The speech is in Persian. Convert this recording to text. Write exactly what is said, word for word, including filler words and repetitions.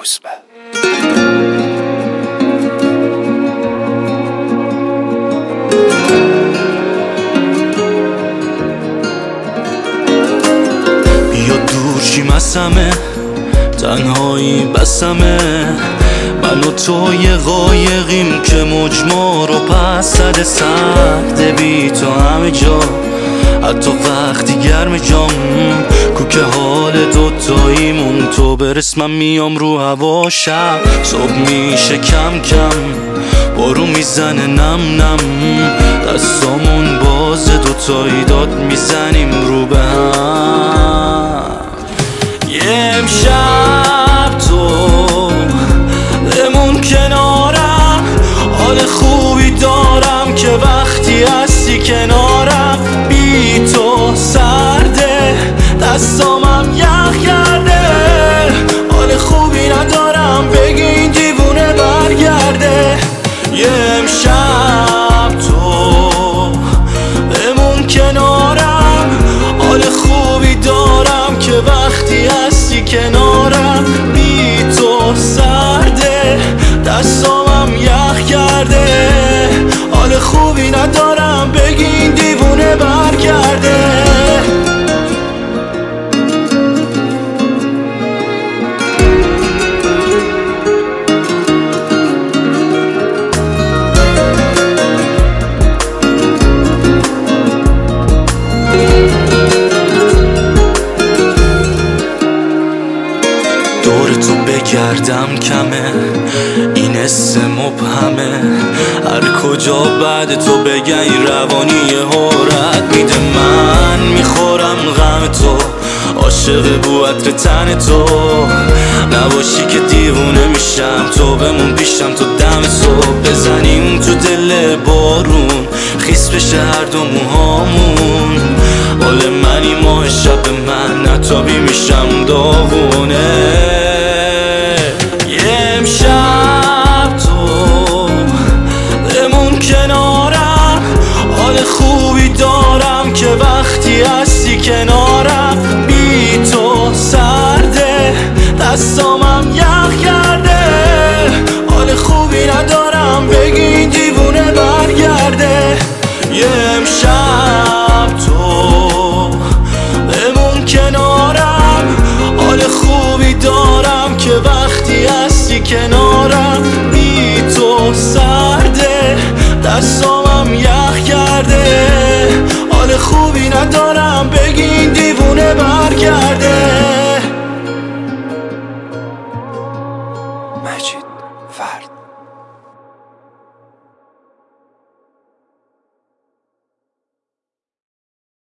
روزبه. بیا دور شیم از همه، تنهایی بسمه، من و تو یه قایقیم که مجموع رو پس زده سرده بی تو همه جا، حتی وقتی گرم جام کوکه حال دوتاییمون. تو برس من میام رو هوا، شب صبح میشه کم کم، بارون میزنه نم نم، دستامون باز دوتایی داد میزنیم رو به هم. یه امشب تو بمون کنارم، حال خوبی دارم که وقتی هستی کنارم. بی تو سرده، دستامم یخ کرده، حال خوبی ندارم، بگی این دیوونه برگرده. یه امشب تو بمون کنارم، حال خوبی دارم که وقتی هستی کنارم. بی تو سرده، دستامم یخ کرده، حال خوبی ندارم، بگی این دیوونه برگرده. دور تو بگردم کمه، این حس مبهمه، هر کجا بعد تو بگی روانی حرت میده. من میخورم غم تو، عاشق بو عطر تن تو، نباشی که دیوونه میشم. تو بمون پیشم تو دم صبح، بزنیم تو دل بارون، خیس بشه هر دو موهامون. حال منی ماه شب من نتابی میشم داغونه. یه امشب تو بمون کنارم، حال خوبی دارم که وقتی هستی کنارم. بی تو سرده، دستامم یخ کرده، حال خوبی ندارم، بگی این دیوونه برگرده. یه امشب تو بمون کنارم، حال خوبی دارم که وقتی هستی کنارم. بی تو سرده، دستامم یخ کرده، حال خوبی ندارم، بگی این دیوونه برگرده. مجید فرد